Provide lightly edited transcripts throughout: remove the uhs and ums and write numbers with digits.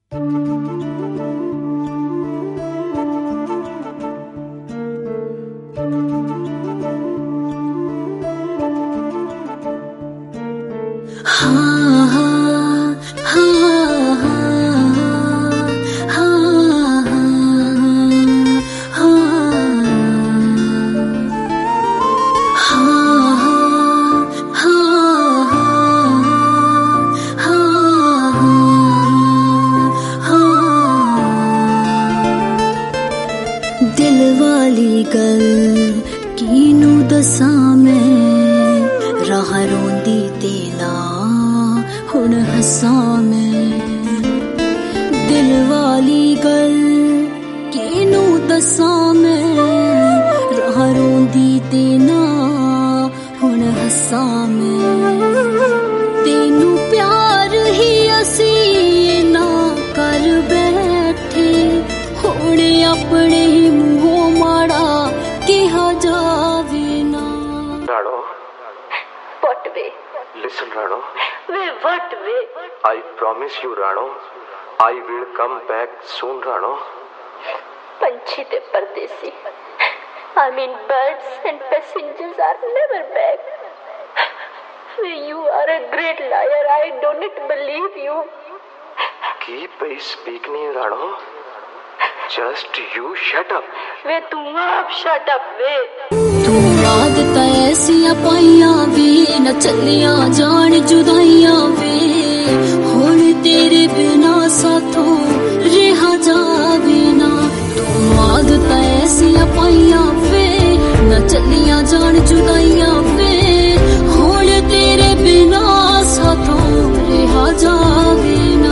दिल वाली गल कीनू दसा मैं राह रोंदी ते ना हुण हसा मैं। दिल वाली गल कीनू दसा मैं राह रोंदी ते ना हुण हसा मैं। तेनू प्यार ही असी ना कर बैठे होने अपने ही मुंहों माड़ा कहा जावे ना। Rano what way? listen Rano, way what way? I promise you Rano, I will come back soon Rano. पंछी ते परदेसी, I mean birds and passengers are never back. You are a great liar, I don't believe you. Keep speaking Rano, just you shut up. वे तू आप shut up वे। तू आदत ऐसियां पाइयां वे न चलिया जान जुदाइयां वे हुण तेरे बिना साथों रहा जावे ना। तू आदत ऐसियां पाइयां वे न चलिया जान जुदाइयां वे हुण तेरे बिना साथों रहा जावे ना।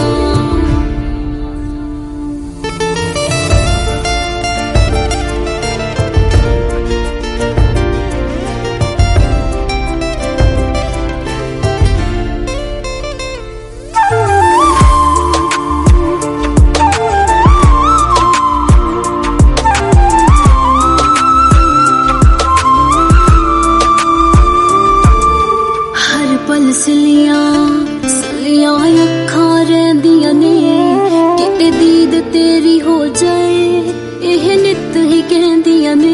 सलियां अखां रहिंदियां ने किते दीद तेरी हो जाए एह नित ही कहंदियां ने।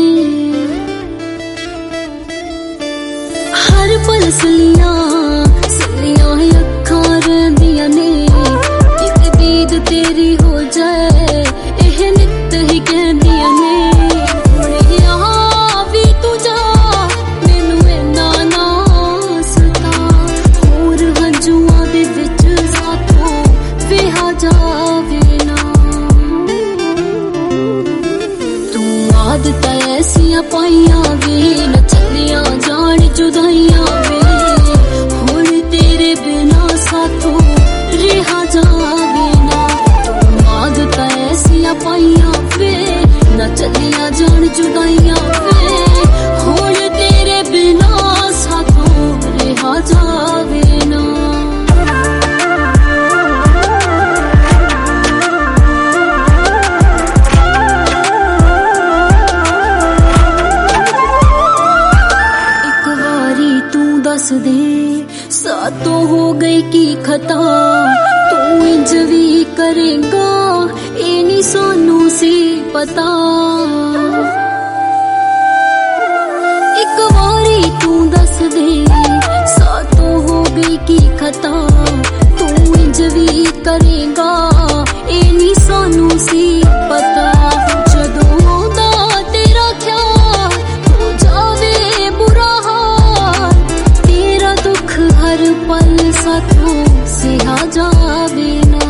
हर पल सलियां अखां रहिंदियां ने किते दीद तेरी हो जाए एह नित ही कहंदियां ने। आदत ऐसियां पाइयां वे न चलिया जान जुदाइयां वे हुण तेरे बिना साथों रहा जावे ना। आदत ऐसियां पाइयां वे न चलिया जान जुदाइयां वे हुण तेरे बिना साथों रहा जावे ना। दस दे सातों हो गई की खता तू इंज भी करेगा ये नहीं सानू सी पता। एक बारी तू दस दे सातों हो गई की खता तू इंज भी करेगा ये नहीं सानू सी पता। जदों दा तेरा ख्याल हो जावे बुरा हर पल साथों सिहा जावे ना।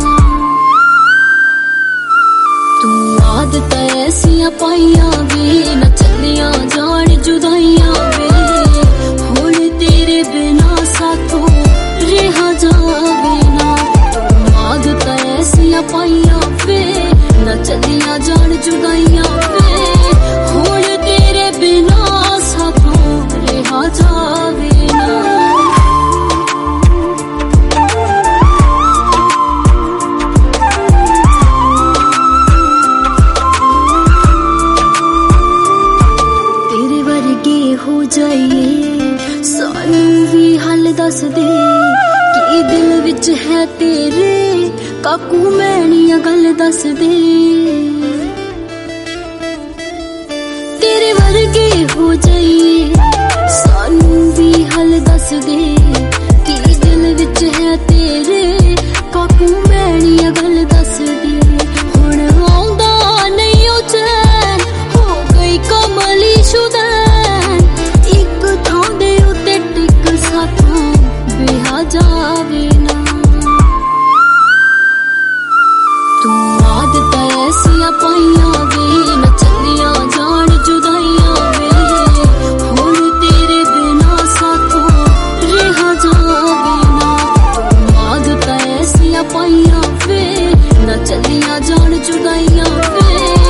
तू आदत ऐसियां पाइयां वे न चलिया जान जुदाइयां वे हुण तेरे बिना साथों रहा जावे ना। तू काकू मैनिया गल दस दे तेरे वर्गे हो जाइए सानू भी हल दस दे कि दिल विच है तेरे काकू मैनिया गल दस दे हुण आउंदा नहीं ओ चैन हो गई कमली शुदैन एक थां दे उत्ते टिक साथों बेहा जावे ना तू आदत ऐसिया पाइया वे न चलिया जान जुदाइया वे हुण तेरे बिना साथों रहा जावे ना तू आदत ऐसिया पाइया वे न चलिया जान जुदाइया वे